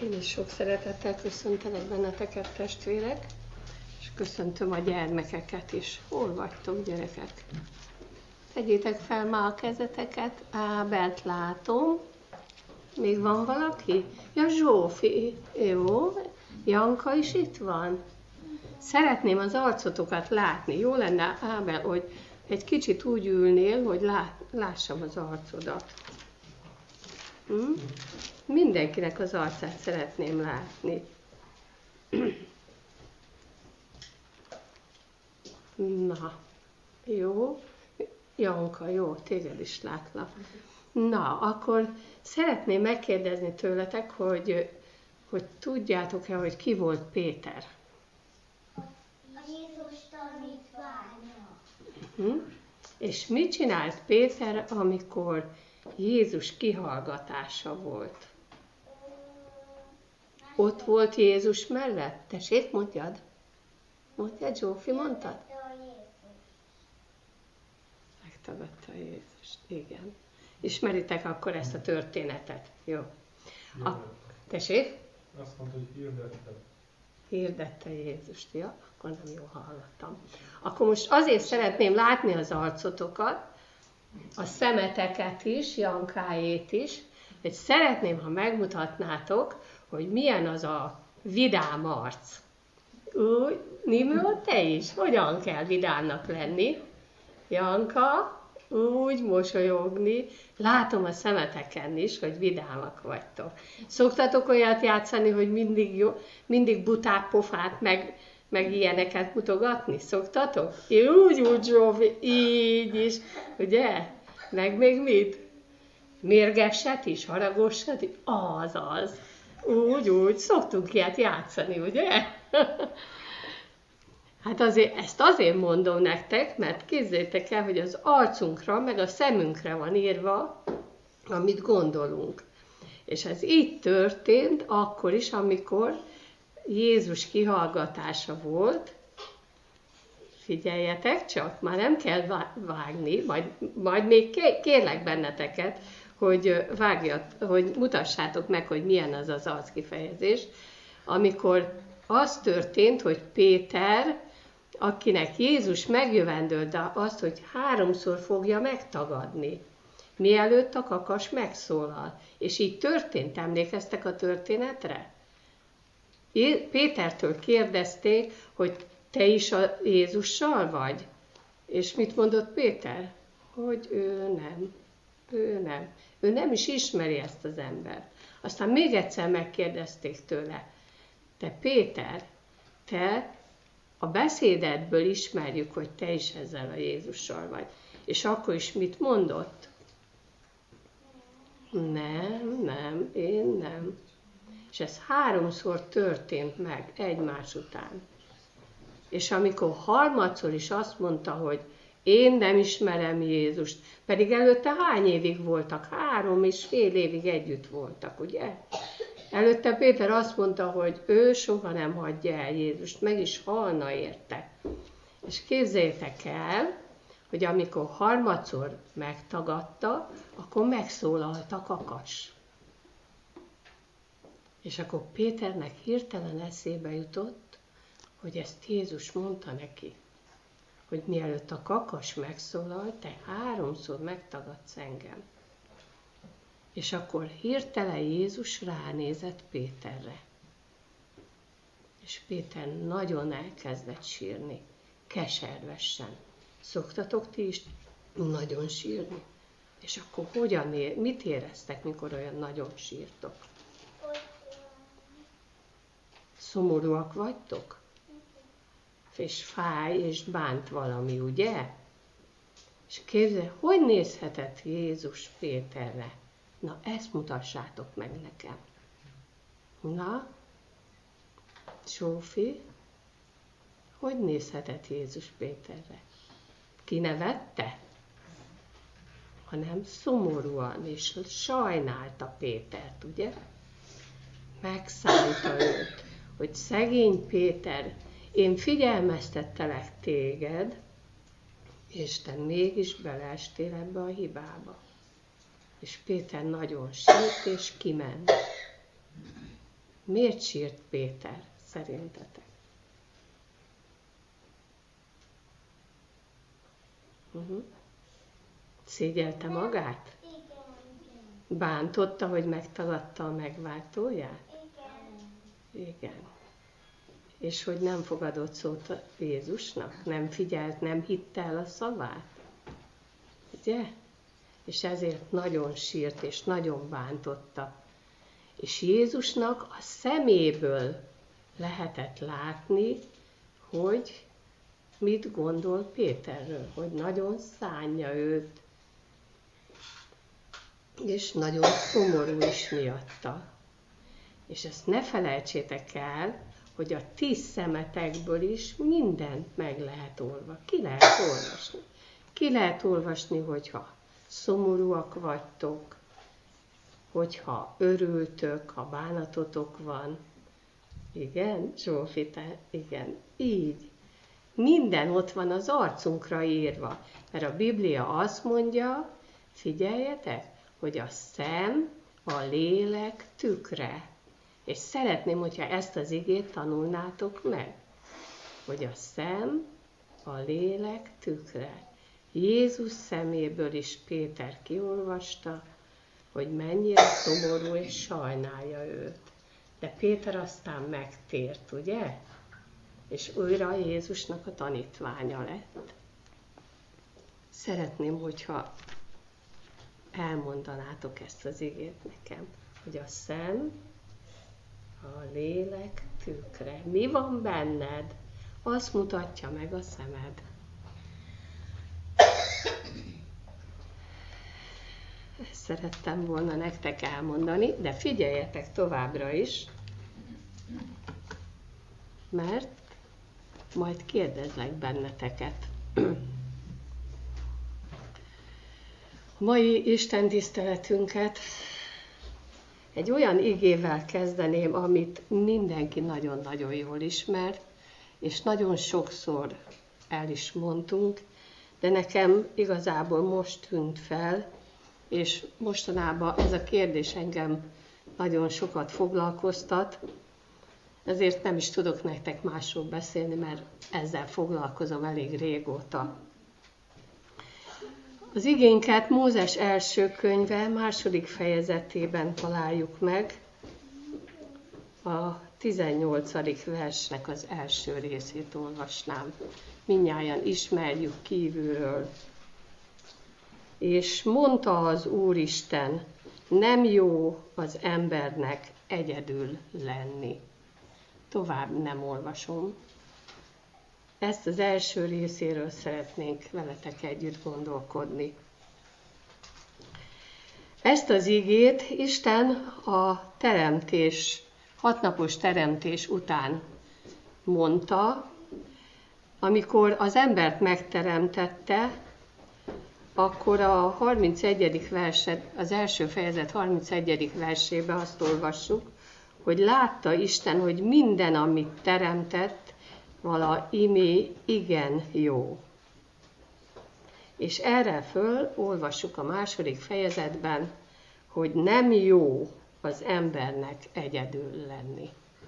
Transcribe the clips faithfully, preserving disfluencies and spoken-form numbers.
Én is sok szeretettel köszöntelek benneteket, testvérek, és köszöntöm a gyermekeket is. Hol vagytok, gyerekek? Tegyétek fel ma a kezeteket. Ábelt látom. Még van valaki? Ja, Zsófi. Jó. Janka is itt van. Szeretném az arcotokat látni. Jó lenne, Ábel, hogy egy kicsit úgy ülnél, hogy lát, lássam az arcodat. Hm? Mindenkinek az arcát szeretném látni. Na, jó. Janka, jó, téged is látlak. Na, akkor szeretném megkérdezni tőletek, hogy, hogy tudjátok-e, hogy ki volt Péter? A Jézus tanítványa. Uh-huh. És mit csinált Péter, amikor Jézus kihallgatása volt? Ott volt Jézus mellett? Tessék, mondjad. Mondjad, Zsófi, mondtad? Megtagadta Jézust, igen. Ismeritek akkor ezt a történetet? Jó. A, tessék? Azt mondta, hogy hirdette. Hirdette Jézust, ja? Akkor nem jól hallottam. Akkor most azért szeretném látni az arcotokat, a szemeteket is, Jankáét is, hogy szeretném, ha megmutatnátok, hogy milyen az a vidám arc. Úgy, Nimrod, te is? Hogyan kell vidámnak lenni? Janka, úgy mosolyogni. Látom a szemeteken is, hogy vidámak vagytok. Szoktatok olyat játszani, hogy mindig, jó, mindig buták pofát, meg, meg ilyeneket mutogatni? Szoktatok? Én úgy, úgy, Zsófi, így is, ugye? Meg még mit? Mérgeset is, haragosat is? Az, az. Úgy, úgy, szoktunk ilyet játszani, ugye? Hát azért, ezt azért mondom nektek, mert képzeljétek el, hogy az arcunkra, meg a szemünkre van írva, amit gondolunk. És ez így történt akkor is, amikor Jézus kihallgatása volt. Figyeljetek csak, már nem kell vágni, majd, majd még kérlek benneteket, hogy, vágjat, hogy mutassátok meg, hogy milyen az az arckifejezés, amikor az történt, hogy Péter, akinek Jézus megjövendőlt, de azt, hogy háromszor fogja megtagadni, mielőtt a kakas megszólal. És így történt, emlékeztek a történetre? Pétertől kérdezték, hogy te is a Jézussal vagy? És mit mondott Péter? Hogy ő nem. Ő nem. Ő nem is ismeri ezt az embert. Aztán még egyszer megkérdezték tőle. Te Péter, te a beszédedből ismerjük, hogy te is ezzel a Jézussal vagy. És akkor is mit mondott? Nem, nem, én nem. És ez háromszor történt meg egymás után. És amikor harmadszor is azt mondta, hogy én nem ismerem Jézust, pedig előtte hány évig voltak? Három és fél évig együtt voltak, ugye? Előtte Péter azt mondta, hogy ő soha nem hagyja el Jézust, meg is halna érte. És képzeljétek el, hogy amikor harmadszor megtagadta, akkor megszólalt a kakas. És akkor Péternek hirtelen eszébe jutott, hogy ezt Jézus mondta neki, hogy mielőtt a kakas megszólal, te háromszor megtagadsz engem. És akkor hirtelen Jézus ránézett Péterre. És Péter nagyon elkezdett sírni, keservesen. Szoktatok ti is nagyon sírni? És akkor hogyan ér, mit éreztek, mikor olyan nagyon sírtok? Szomorúak vagytok? És fáj, és bánt valami, ugye? És képzelj, hogy nézhetett Jézus Péterre? Na, ezt mutassátok meg nekem. Na, Zsófi, hogy nézhetett Jézus Péterre? Kinevette? Hanem szomorúan, és sajnálta Pétert, ugye? Megszánta őt, hogy szegény Péter, én figyelmeztettelek téged, és te mégis beleestél ebbe a hibába. És Péter nagyon sírt, és kiment. Miért sírt Péter, szerintetek? Uh-huh. Szégyelte magát? Igen, igen. Bántotta, hogy megtagadta a megváltóját? Igen. Igen. És hogy nem fogadott szót a Jézusnak? Nem figyelt, nem hitte el a szavát? Ugye? És ezért nagyon sírt, és nagyon bántotta. És Jézusnak a szeméből lehetett látni, hogy mit gondol Péterről, hogy nagyon szánja őt, és nagyon szomorú is miatta. És ezt ne felejtsétek el, hogy a ti szemetekből is mindent meg lehet olvasni. Ki lehet olvasni? Ki lehet olvasni, hogyha szomorúak vagytok, hogyha örültök, ha bánatotok van. Igen, Zsófi, te, igen, így. Minden ott van az arcunkra írva, mert a Biblia azt mondja, figyeljetek, hogy a szem a lélek tükre. És szeretném, hogyha ezt az igét tanulnátok meg, hogy a szem a lélek tükre. Jézus szeméből is Péter kiolvasta, hogy mennyire szomorú és sajnálja őt. De Péter aztán megtért, ugye? És újra Jézusnak a tanítványa lett. Szeretném, hogyha elmondanátok ezt az igét nekem, hogy a szem a lélek tükre. Mi van benned? Azt mutatja meg a szemed. Ezt szerettem volna nektek elmondani, de figyeljetek továbbra is, mert majd kérdezlek benneteket. A mai Isten tiszteletünket egy olyan igével kezdeném, amit mindenki nagyon-nagyon jól ismer, és nagyon sokszor el is mondtunk, de nekem igazából most tűnt fel, és mostanában ez a kérdés engem nagyon sokat foglalkoztat, ezért nem is tudok nektek másról beszélni, mert ezzel foglalkozom elég régóta. Az igénket Mózes első könyve második fejezetében találjuk meg, a tizennyolcadik versnek az első részét olvasnám. Mindnyájan ismerjük kívülről. És mondta az Úristen, nem jó az embernek egyedül lenni. Tovább nem olvasom. Ezt az első részéről szeretnénk veletek együtt gondolkodni. Ezt az igét Isten a teremtés, hatnapos teremtés után mondta, amikor az embert megteremtette, akkor a harmincegyedik verset, az első fejezet harmincegyedik versében azt olvassuk, hogy látta Isten, hogy minden, amit teremtett, vala imé igen jó. És erre föl olvassuk a második fejezetben, hogy nem jó az embernek egyedül lenni.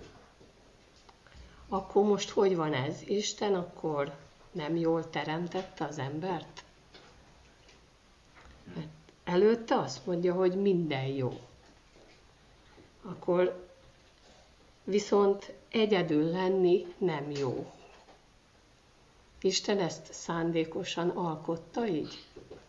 Akkor most hogy van ez? Isten akkor nem jól teremtette az embert? Mert előtte azt mondja, hogy minden jó. Akkor viszont egyedül lenni nem jó. Isten ezt szándékosan alkotta így?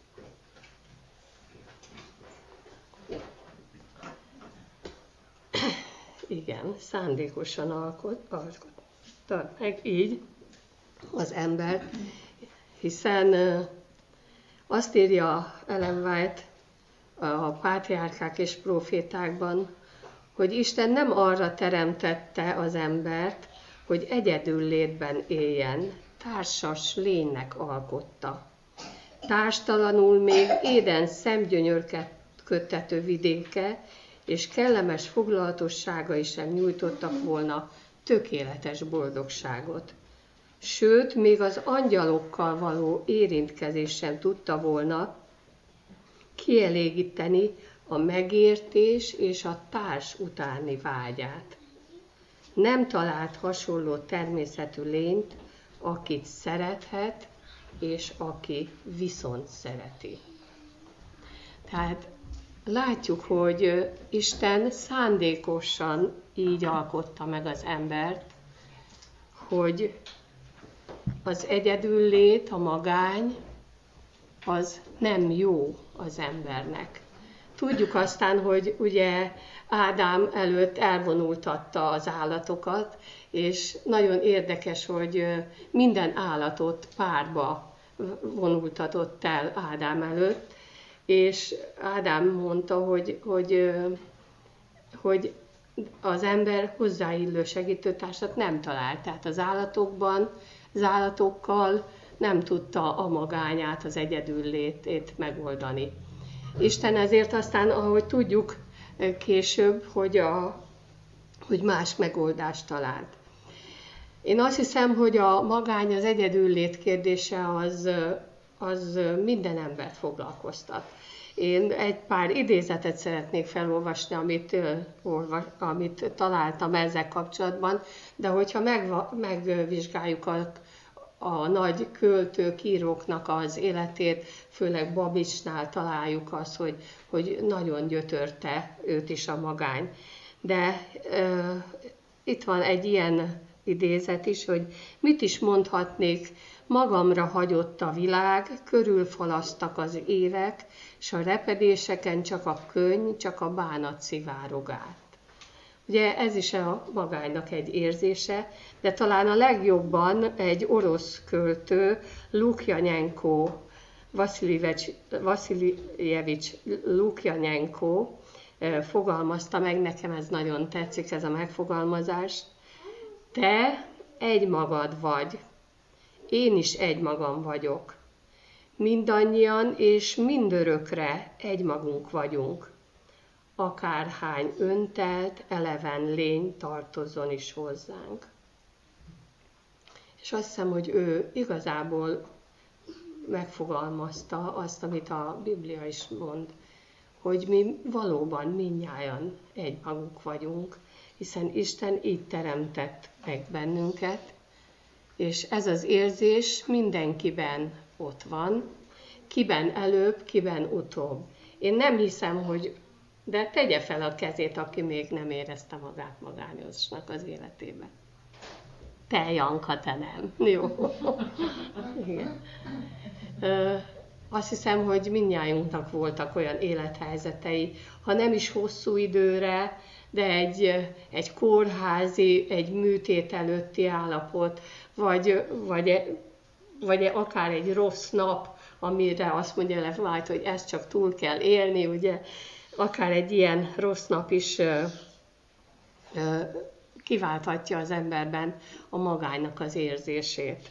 Igen, szándékosan alkot, alkotta meg így az ember, hiszen azt írja Ellen White a Pátriárkák és Profétákban, hogy Isten nem arra teremtette az embert, hogy egyedül létben éljen, társas lénynek alkotta. Társtalanul még éden szemgyönyörket köttető vidéke és kellemes foglalatosságai sem nyújtottak volna tökéletes boldogságot. Sőt, még az angyalokkal való érintkezés sem tudta volna kielégíteni a megértés és a társ utáni vágyát. nem talált hasonló természetű lényt, akit szerethet, és aki viszont szereti. Tehát látjuk, hogy Isten szándékosan így alkotta meg az embert, hogy az egyedüllét, a magány, az nem jó az embernek. Tudjuk aztán, hogy ugye Ádám előtt elvonultatta az állatokat, és nagyon érdekes, hogy minden állatot párba vonultatott el Ádám előtt, és Ádám mondta, hogy, hogy, hogy az ember hozzáillő segítőtársat nem talált. Tehát az állatokban, az állatokkal nem tudta a magányát, az egyedüllétét megoldani. Isten ezért aztán, ahogy tudjuk később, hogy, a, hogy más megoldást talált. Én azt hiszem, hogy a magány, az egyedüllét kérdése az, az minden embert foglalkoztat. Én egy pár idézetet szeretnék felolvasni, amit, amit találtam ezzel kapcsolatban, de hogyha meg, megvizsgáljuk a, a nagy költők, íróknak az életét, főleg Babicsnál találjuk azt, hogy, hogy nagyon gyötörte őt is a magány. De e, itt van egy ilyen idézet is, hogy mit is mondhatnék, magamra hagyott a világ, körülfalasztak az évek, s a repedéseken csak a könny, csak a bánat szivárog át. Ugye ez is a magánynak egy érzése, de talán a legjobban egy orosz költő, Lukjanenko, Vasiljevics Lukjanenko fogalmazta meg, nekem ez nagyon tetszik, ez a megfogalmazás. Te egymagad vagy, én is egymagam vagyok. Mindannyian és mindörökre egymagunk vagyunk. Akárhány öntelt, eleven lény tartozzon is hozzánk. És azt hiszem, hogy ő igazából megfogalmazta azt, amit a Biblia is mond, hogy mi valóban mindnyájan egymagunk vagyunk, hiszen Isten így teremtett meg bennünket, és ez az érzés mindenkiben ott van, kiben előbb, kiben utóbb. Én nem hiszem, hogy, de tegye fel a kezét, aki még nem érezte magát magányosnak az életében. Te, Janka, te nem. Jó. Igen. Ö, azt hiszem, hogy mindnyájunknak voltak olyan élethelyzetei, ha nem is hosszú időre, de egy, egy kórházi, egy műtét előtti állapot, vagy, vagy, vagy akár egy rossz nap, amire azt mondja Lefwhite, hogy ezt csak túl kell élni, ugye, akár egy ilyen rossz nap is ö, ö, kiválthatja az emberben a magánynak az érzését.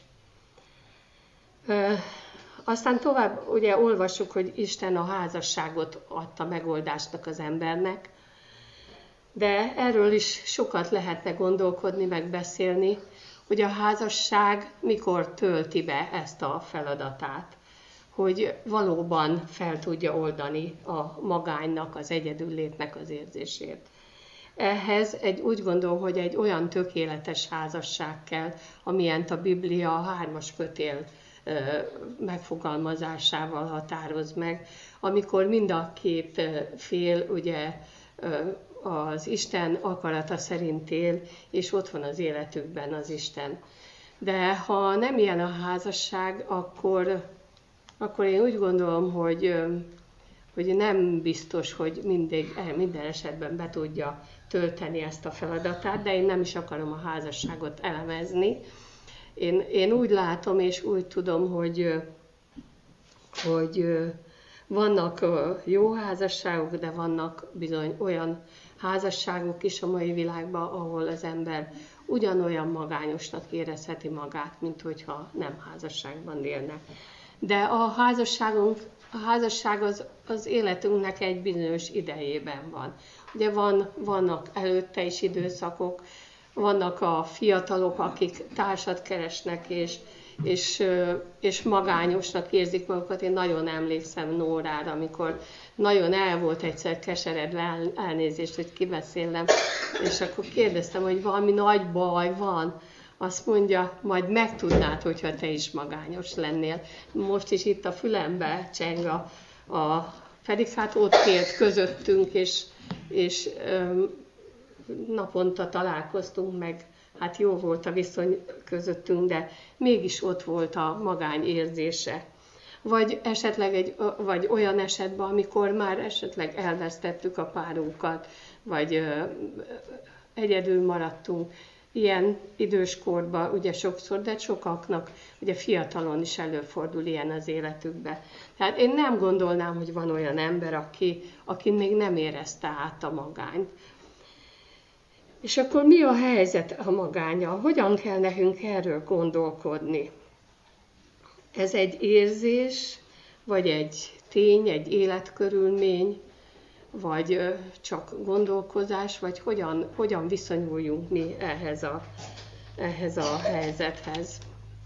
Ö, aztán tovább ugye olvassuk, hogy Isten a házasságot adta megoldásnak az embernek, de erről is sokat lehetne gondolkodni, meg beszélni, hogy a házasság mikor tölti be ezt a feladatát, hogy valóban fel tudja oldani a magánynak, az egyedüllétnek az érzését. Ehhez egy, úgy gondolom, hogy egy olyan tökéletes házasság kell, amilyent a Biblia a hármas kötél megfogalmazásával határoz meg, amikor mind a két fél ugye az Isten akarata szerint él, és ott van az életükben az Isten. De ha nem ilyen a házasság, akkor, akkor én úgy gondolom, hogy, hogy nem biztos, hogy mindig, minden esetben be tudja tölteni ezt a feladatát, de én nem is akarom a házasságot elemezni. Én, én úgy látom és úgy tudom, hogy, hogy vannak jó házasságok, de vannak bizony olyan házasságok is a mai világban, ahol az ember ugyanolyan magányosnak érezheti magát, mint hogyha nem házasságban élne. De a házasságunk, a házasság az, az életünknek egy bizonyos idejében van. Ugye van, vannak előtte is időszakok, vannak a fiatalok, akik társat keresnek, és, és, és magányosnak érzik magukat. Én nagyon emlékszem Nórára, amikor nagyon el volt egyszer keseredve, elnézést, hogy kibeszélem, és akkor kérdeztem, hogy valami nagy baj van. Azt mondja, majd megtudnád, hogyha te is magányos lennél. Most is itt a fülembe cseng a, a pedig hát ott élt közöttünk, és, és öm, naponta találkoztunk meg, hát jó volt a viszony közöttünk, de mégis ott volt a magány érzése. Vagy esetleg egy, vagy olyan esetben, amikor már esetleg elvesztettük a párunkat, vagy ö, egyedül maradtunk. Ilyen időskorban ugye sokszor, de sokaknak ugye fiatalon is előfordul ilyen az életükbe. Tehát én nem gondolnám, hogy van olyan ember, aki, aki még nem érezte át a magányt. És akkor mi a helyzet a magánnyal? Hogyan kell nekünk erről gondolkodni? Ez egy érzés, vagy egy tény, egy életkörülmény, vagy csak gondolkozás, vagy hogyan, hogyan viszonyuljunk mi ehhez a, ehhez a helyzethez.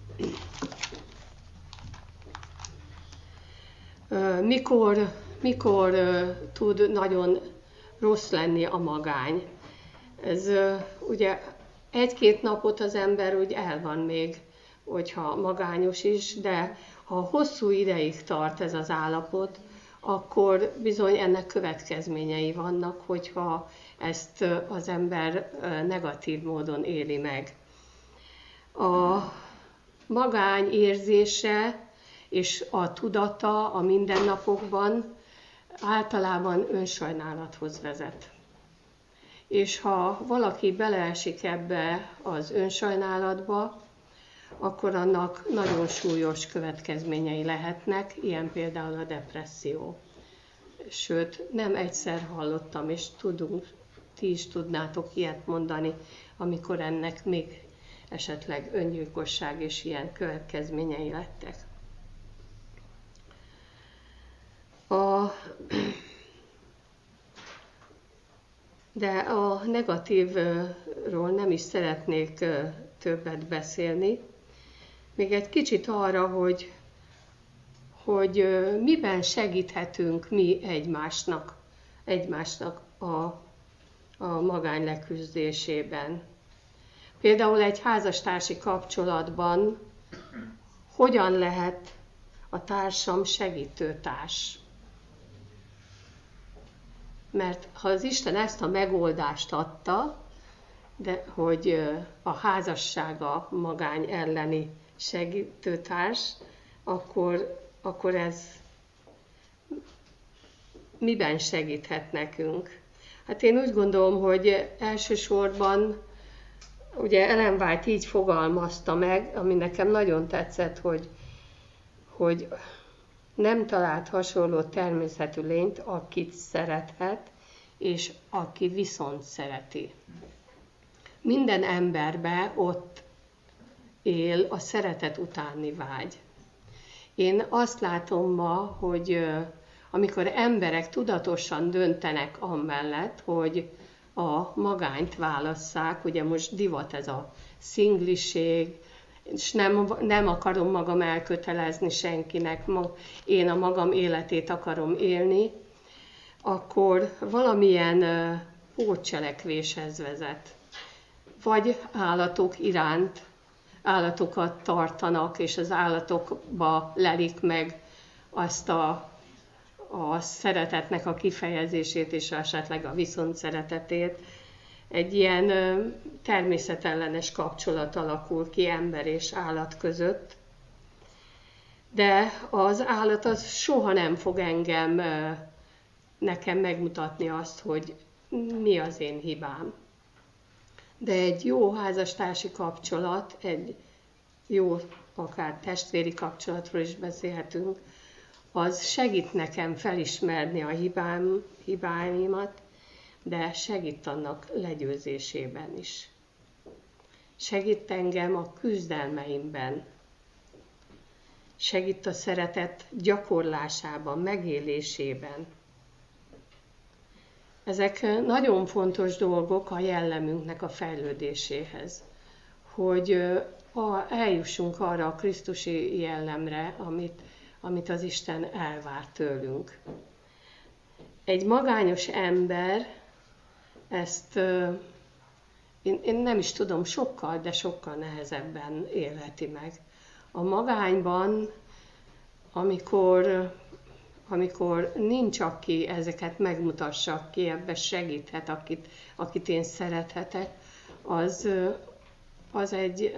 Mikor, mikor tud nagyon rossz lenni a magány? Ez ugye egy-két napot az ember úgy el van még, hogyha magányos is, de ha hosszú ideig tart ez az állapot, akkor bizony ennek következményei vannak, hogyha ezt az ember negatív módon éli meg. A magány érzése és a tudata a mindennapokban általában önsajnálathoz vezet. És ha valaki beleesik ebbe az önsajnálatba, akkor annak nagyon súlyos következményei lehetnek, ilyen például a depresszió. Sőt, nem egyszer hallottam, és tudunk, ti is tudnátok ilyet mondani, amikor ennek még esetleg öngyilkosság és ilyen következményei lettek. A, de a negatívról nem is szeretnék többet beszélni. Még egy kicsit arra, hogy, hogy miben segíthetünk mi egymásnak, egymásnak a, a magány leküzdésében. Például egy házastársi kapcsolatban hogyan lehet a társam segítőtárs? Mert ha az Isten ezt a megoldást adta, de hogy a házassága magány elleni segítőtárs, akkor, akkor ez miben segíthet nekünk? Hát én úgy gondolom, hogy elsősorban ugye Ellen White így fogalmazta meg, ami nekem nagyon tetszett, hogy, hogy nem talált hasonló természetű lényt, akit szerethet, és aki viszont szereti. Minden emberbe ott él a szeretet utáni vágy. Én azt látom ma, hogy amikor emberek tudatosan döntenek amellett, hogy a magányt válasszák, ugye most divat ez a szingliség, és nem, nem akarom magam elkötelezni senkinek, én a magam életét akarom élni, akkor valamilyen pótcselekvéshez vezet. Vagy állatok iránt, állatokat tartanak, és az állatokba lelik meg azt a, a szeretetnek a kifejezését, és esetleg a viszont szeretetét. Egy ilyen természetellenes kapcsolat alakul ki ember és állat között, de az állat az soha nem fog engem, nekem megmutatni azt, hogy mi az én hibám. De egy jó házastársi kapcsolat, egy jó, akár testvéri kapcsolatról is beszélhetünk, az segít nekem felismerni a hibám, hibáimat, de segít annak legyőzésében is. Segít engem a küzdelmeimben. Segít a szeretet gyakorlásában, megélésében. Ezek nagyon fontos dolgok a jellemünknek a fejlődéséhez. hogy a, eljussunk arra a krisztusi jellemre, amit, amit az Isten elvár tőlünk. Egy magányos ember ezt, én, én nem is tudom, sokkal, de sokkal nehezebben élheti meg. A magányban, amikor, amikor nincs, aki ezeket megmutassa, aki ebbe segíthet, akit, akit én szerethetek, az, az egy,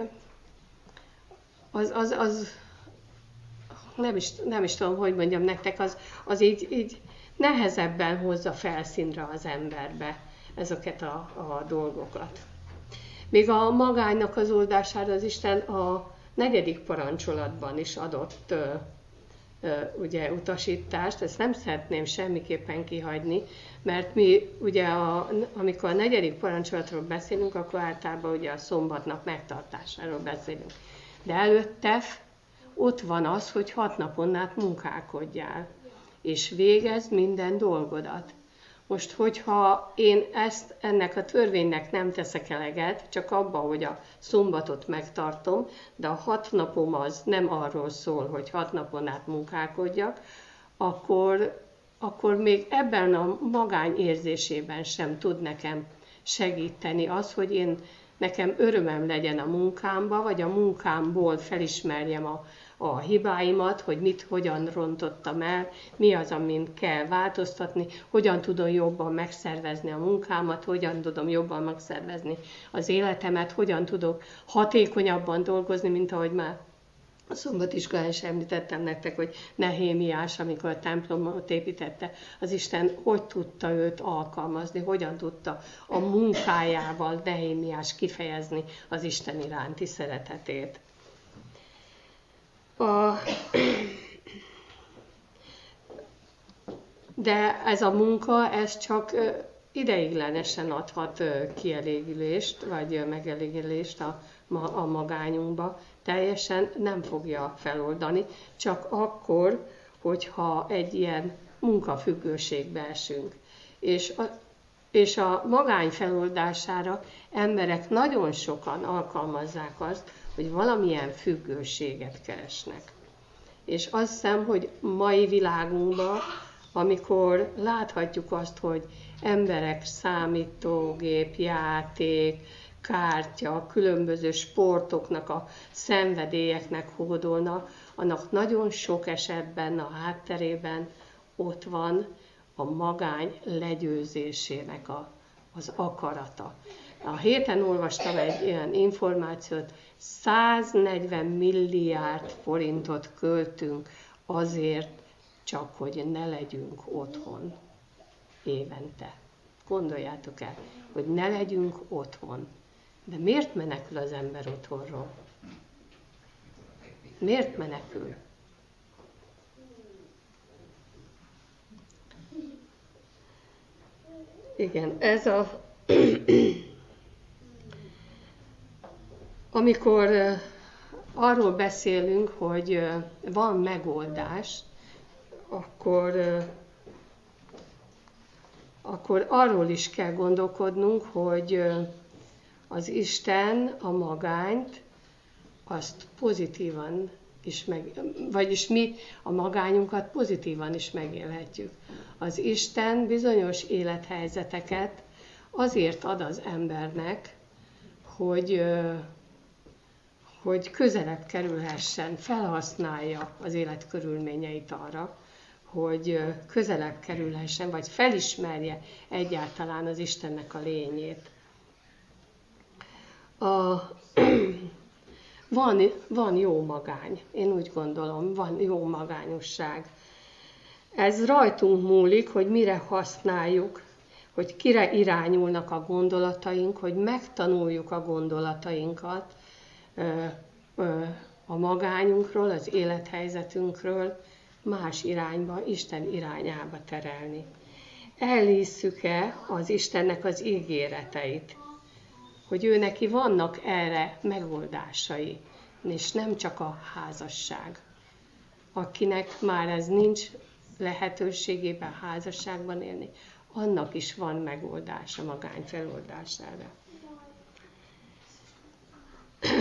az, az, az nem, is, nem is tudom, hogy mondjam nektek, az, az így, így nehezebben hozza felszínre az emberbe ezeket a, a dolgokat. Még a magánynak az oldására az Isten a negyedik parancsolatban is adott ö, ö, ugye, utasítást, ezt nem szeretném semmiképpen kihagyni, mert mi ugye, a, amikor a negyedik parancsolatról beszélünk, akkor általában ugye a szombatnap megtartásáról beszélünk. De előtte ott van az, hogy hat napon át munkálkodjál, és végezd minden dolgodat. Most, hogyha én ezt ennek a törvénynek nem teszek eleget, csak abba, hogy a szombatot megtartom, de a hat napom az nem arról szól, hogy hat napon át munkálkodjak, akkor, akkor még ebben a magány érzésében sem tud nekem segíteni az, hogy én nekem örömem legyen a munkámba, vagy a munkámból felismerjem a, a hibáimat, hogy mit, hogyan rontottam el, mi az, amin kell változtatni, hogyan tudom jobban megszervezni a munkámat, hogyan tudom jobban megszervezni az életemet, hogyan tudok hatékonyabban dolgozni, mint ahogy már a szombatiskolán is említettem nektek, hogy Nehémiás, amikor a templomot építette, az Isten hogy tudta őt alkalmazni, hogyan tudta a munkájával Nehémiás kifejezni az Isten iránti szeretetét. A... De ez a munka, ez csak ideiglenesen adhat kielégülést, vagy megelégülést a, a magányunkba. Teljesen nem fogja feloldani, csak akkor, hogyha egy ilyen munkafüggőségbe esünk. És a, és a magány feloldására emberek nagyon sokan alkalmazzák azt, hogy valamilyen függőséget keresnek. És azt hiszem, hogy mai világunkban, amikor láthatjuk azt, hogy emberek számítógép, játék, kártya, különböző sportoknak, a szenvedélyeknek hódolnak, annak nagyon sok esetben a hátterében ott van a magány legyőzésének a, az akarata. A héten olvastam egy ilyen információt, száznegyven milliárd forintot költünk azért, csak hogy ne legyünk otthon évente. Gondoljátok el, hogy ne legyünk otthon. De miért menekül az ember otthonról? Miért menekül? Igen, ez a... Amikor arról beszélünk, hogy van megoldás, akkor, akkor arról is kell gondolkodnunk, hogy az Isten a magányt, azt pozitívan is meg, vagyis mi a magányunkat pozitívan is megélhetjük. Az Isten bizonyos élethelyzeteket azért ad az embernek, hogy, hogy közelebb kerülhessen, felhasználja az élet körülményeit arra, hogy közelebb kerülhessen, vagy felismerje egyáltalán az Istennek a lényét. A, van, van jó magány, én úgy gondolom, van jó magányosság. Ez rajtunk múlik, hogy mire használjuk, hogy kire irányulnak a gondolataink, hogy megtanuljuk a gondolatainkat a magányunkról, az élethelyzetünkről más irányba, Isten irányába terelni. Elhisszük-e az Istennek az ígéreteit, hogy ő neki vannak erre megoldásai, és nem csak a házasság. Akinek már ez nincs lehetőségében házasságban élni, annak is van megoldása magány feloldására.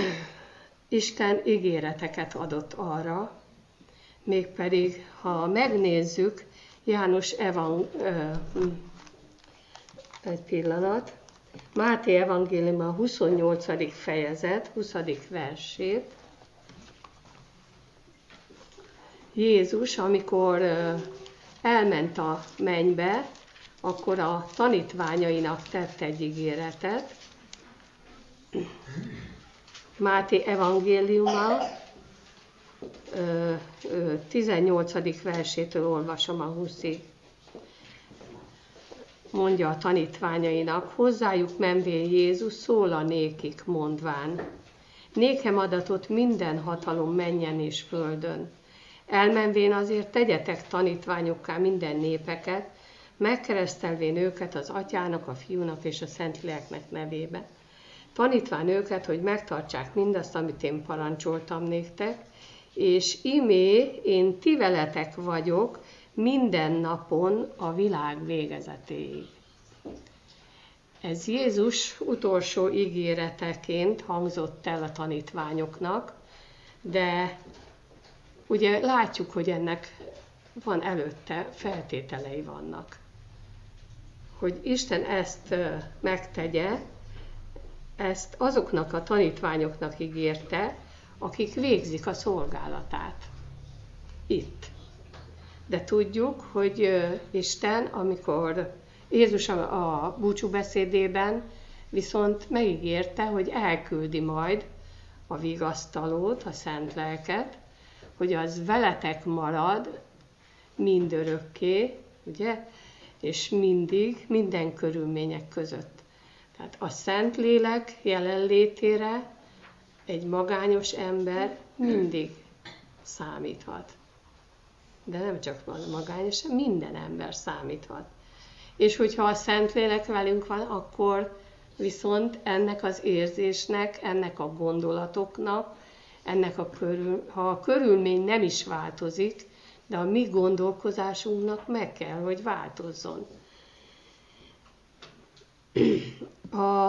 Isten ígéreteket adott arra, mégpedig, ha megnézzük János evang... egy pillanat, Máté evangélium a huszonnyolcadik fejezet, huszadik versét. Jézus, amikor elment a mennybe, akkor a tanítványainak tett egy ígéretet. Máté evangéliuma tizennyolcadik versétől olvasom a huszig. Mondja a tanítványainak, hozzájuk menvén Jézus szól a nékik, mondván, nékem adatot minden hatalom mennyen és földön. Elmenvén azért tegyetek tanítványokká minden népeket, megkeresztelvén őket az Atyának, a Fiúnak és a Szentléleknek nevébe. Tanítván őket, hogy megtartsák mindazt, amit én parancsoltam néktek, és imé én ti veletek vagyok minden napon a világ végezetéig. Ez Jézus utolsó ígéreteként hangzott el a tanítványoknak, de ugye látjuk, hogy ennek van előtte, feltételei vannak. Hogy Isten ezt megtegye, ezt azoknak a tanítványoknak ígérte, akik végzik a szolgálatát. Itt. De tudjuk, hogy Isten, amikor Jézus a búcsúbeszédében viszont megígérte, hogy elküldi majd a vigasztalót, a Szent Lelket, hogy az veletek marad mindörökké, ugye? És mindig, minden körülmények között. Tehát a Szentlélek jelenlétére egy magányos ember mindig számíthat. De nem csak magányos, minden ember számíthat. És hogyha a Szentlélek velünk van, akkor viszont ennek az érzésnek, ennek a gondolatoknak, ennek a körül, ha a körülmény nem is változik, de a mi gondolkozásunknak meg kell, hogy változzon. A,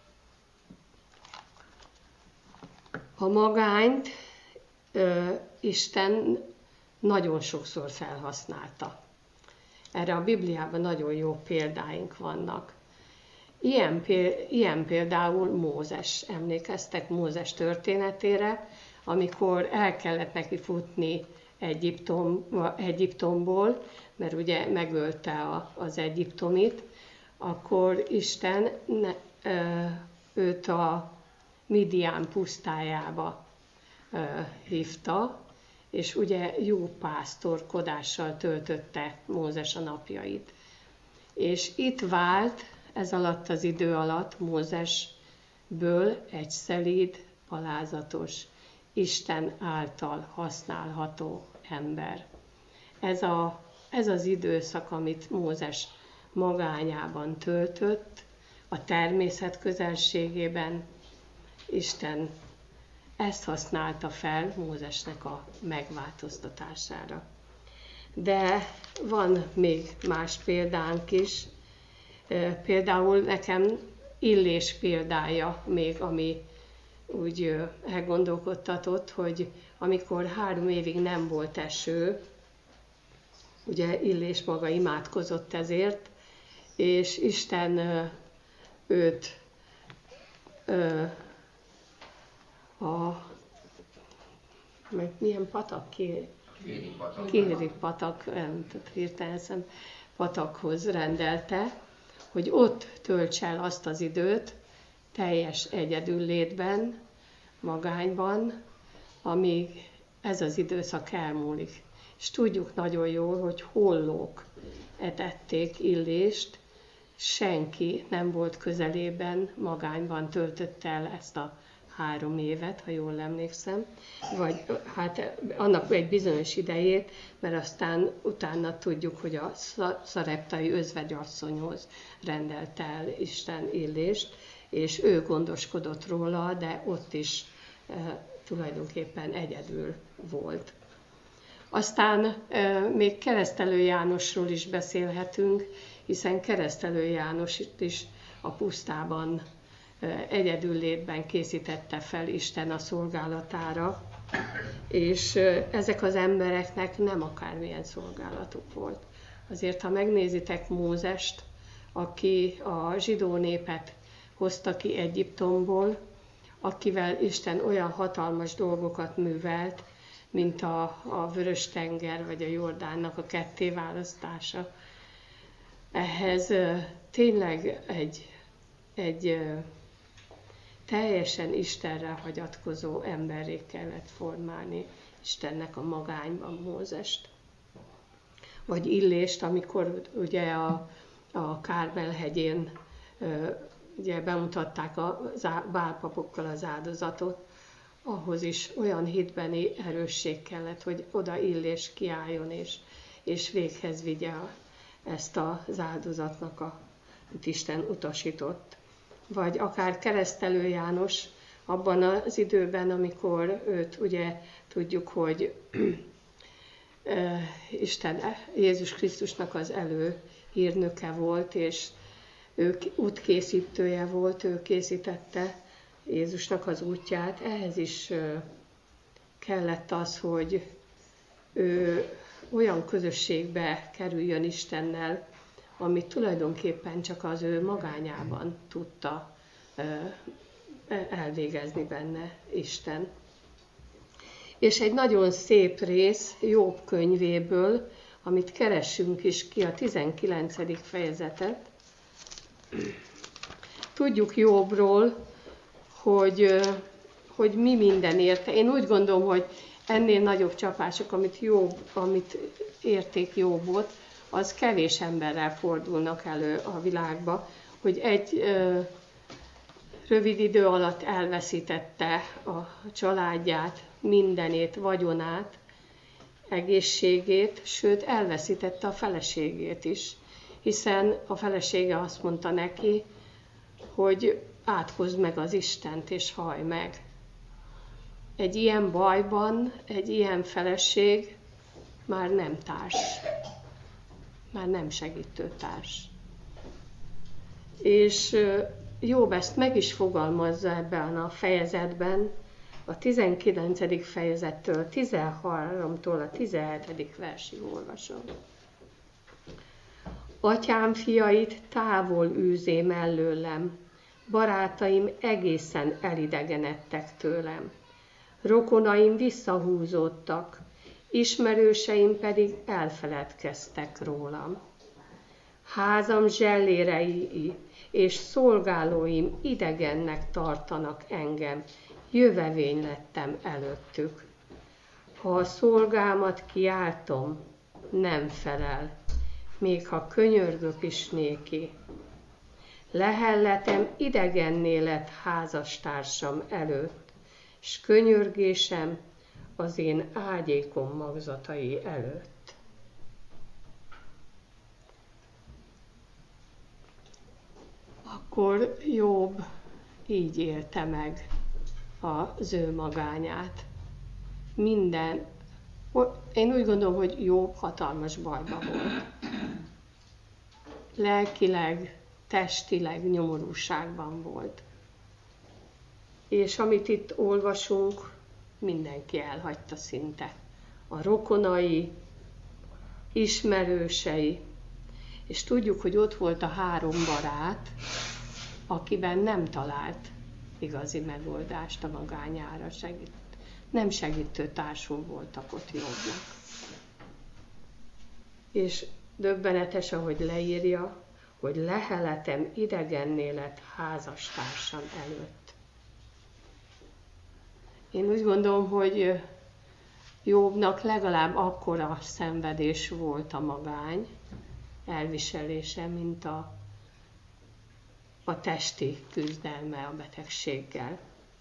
a magányt ö, Isten nagyon sokszor felhasználta. Erre a Bibliában nagyon jó példáink vannak. Ilyen, ilyen például Mózes. Emlékeztek Mózes történetére, amikor el kellett neki futni Egyiptom, Egyiptomból, mert ugye megölte a, az egyiptomit, akkor Isten ne, ö, őt a Midian pusztájába ö, hívta, és ugye jó pásztorkodással töltötte Mózes a napjait. És itt vált ez alatt az idő alatt Mózesből egy szelíd, palázatos, Isten által használható ember. Ez, a, ez az időszak, amit Mózes magányában töltött, a természet közelségében, Isten ezt használta fel Mózesnek a megváltoztatására. De van még más példánk is. Például nekem Illés példája még, ami úgy elgondolkodtatott, hogy amikor három évig nem volt eső, ugye Illés maga imádkozott ezért, és Isten őt a meg milyen patak? Kéri patak. Kéri patak, hirtelen szem, patakhoz rendelte, hogy ott tölts el azt az időt, teljes egyedüllétben, magányban, amíg ez az időszak elmúlik. És tudjuk nagyon jól, hogy hollók etették Illést, senki nem volt közelében, magányban töltötte el ezt a három évet, ha jól emlékszem, vagy hát annak egy bizonyos idejét, mert aztán utána tudjuk, hogy a szareptai özvegyasszonyhoz rendelte el Isten Illést, és ő gondoskodott róla, de ott is e, tulajdonképpen egyedül volt. Aztán e, még Keresztelő Jánosról is beszélhetünk, hiszen Keresztelő János itt is a pusztában egyedül létben készítette fel Isten a szolgálatára, és ezek az embereknek nem akármilyen szolgálatuk volt. Azért, ha megnézitek Mózest, aki a zsidó népet hozta ki Egyiptomból, akivel Isten olyan hatalmas dolgokat művelt, mint a, a Vörös-tenger vagy a Jordánnak a kettéválasztása. Ehhez tényleg egy, egy teljesen Istenre hagyatkozó emberré kellett formálni Istennek a magányban Mózest. Vagy Illést, amikor ugye a, a Kármel hegyén ugye bemutatták a bálpapokkal az áldozatot, ahhoz is olyan hitbeni erősség kellett, hogy oda Illés kiálljon és, és véghez vigye a, ezt az áldozatnak, a, amit Isten utasított. Vagy akár Keresztelő János abban az időben, amikor őt ugye tudjuk, hogy Isten, Jézus Krisztusnak az előhírnöke volt, és ő útkészítője volt, ő készítette Jézusnak az útját. Ehhez is kellett az, hogy ő olyan közösségbe kerüljön Istennel, amit tulajdonképpen csak az ő magányában tudta elvégezni benne Isten. És egy nagyon szép rész Jobb könyvéből, amit keressünk is ki, a tizenkilencedik fejezetet. Tudjuk Jobbról, hogy, hogy mi minden érte. Én úgy gondolom, hogy ennél nagyobb csapások, amit, Jobb, amit érték Jobbot, az kevés emberrel fordulnak elő a világba, hogy egy ö, rövid idő alatt elveszítette a családját, mindenét, vagyonát, egészségét, sőt elveszítette a feleségét is, hiszen a felesége azt mondta neki, hogy átkozd meg az Istent és hallj meg. Egy ilyen bajban, egy ilyen feleség már nem társ, már nem segítőtárs. És Jobb ezt meg is fogalmazza ebben a fejezetben, a tizenkilencedik fejezettől, tizenharmadtól a tizenhetedik versig olvasom. Atyám fiait távol űzém mellőlem, barátaim egészen elidegenedtek tőlem. Rokonaim visszahúzódtak, ismerőseim pedig elfeledkeztek rólam. Házam zsellérei és szolgálóim idegennek tartanak engem, jövevény lettem előttük. Ha a szolgámat kiáltom, nem felel, még ha könyörgök is néki. Lehelletem idegenné lett házastársam előtt, s könyörgésem az én ágyékom magzatai előtt. Akkor Jobb így élte meg az ő magányát. Minden, én úgy gondolom, hogy Jobb hatalmas bajban volt. Lelkileg, testileg nyomorúságban volt. És amit itt olvasunk, mindenki elhagyta szinte. A rokonai, ismerősei, és tudjuk, hogy ott volt a három barát, akiben nem talált igazi megoldást a magányára, segít. Nem segítő társul voltak ott Jobbnak. És döbbenetes, ahogy leírja, hogy leheletem idegenné lett házastársam előtt. Én úgy gondolom, hogy Jobbnak legalább akkora szenvedés volt a magány elviselése, mint a, a testi küzdelme a betegséggel.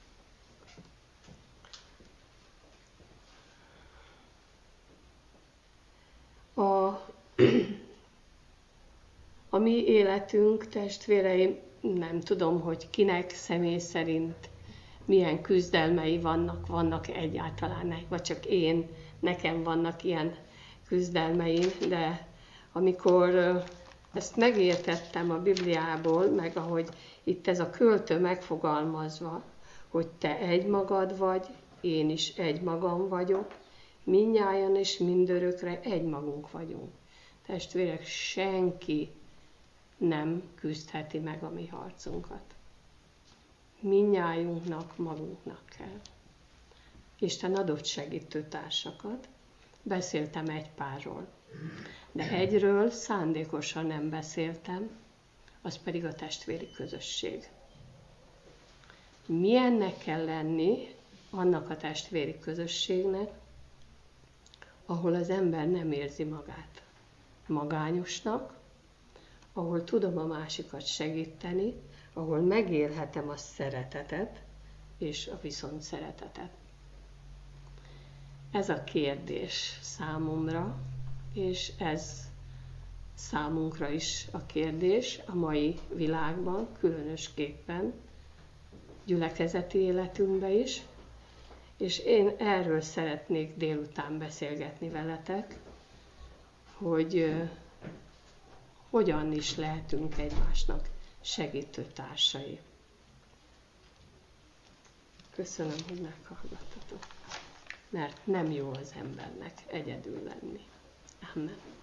A, a mi életünk, testvéreim, nem tudom, hogy kinek személy szerint milyen küzdelmei vannak, vannak egyáltalán, vagy csak én, nekem vannak ilyen küzdelmeim, de amikor ezt megértettem a Bibliából, meg ahogy itt ez a költő megfogalmazva, hogy te egy magad vagy, én is egy magam vagyok, mindnyájan és mindörökre egy magunk vagyunk. Testvérek, senki nem küzdheti meg a mi harcunkat. Mindnyájunknak magunknak kell. Isten adott segítőtársakat, beszéltem egy párról, de egyről szándékosan nem beszéltem, az pedig a testvéri közösség. Milyennek kell lenni annak a testvéri közösségnek, ahol az ember nem érzi magát magányosnak, ahol tudom a másikat segíteni, ahol megélhetem a szeretetet és a viszont szeretetet. Ez a kérdés számomra, és ez számunkra is a kérdés a mai világban, különösképpen gyülekezeti életünkben is, és én erről szeretnék délután beszélgetni veletek, hogy uh, hogyan is lehetünk egymásnak segítő társai. Köszönöm, hogy meghallgattatok, mert nem jó az embernek egyedül lenni. Amen.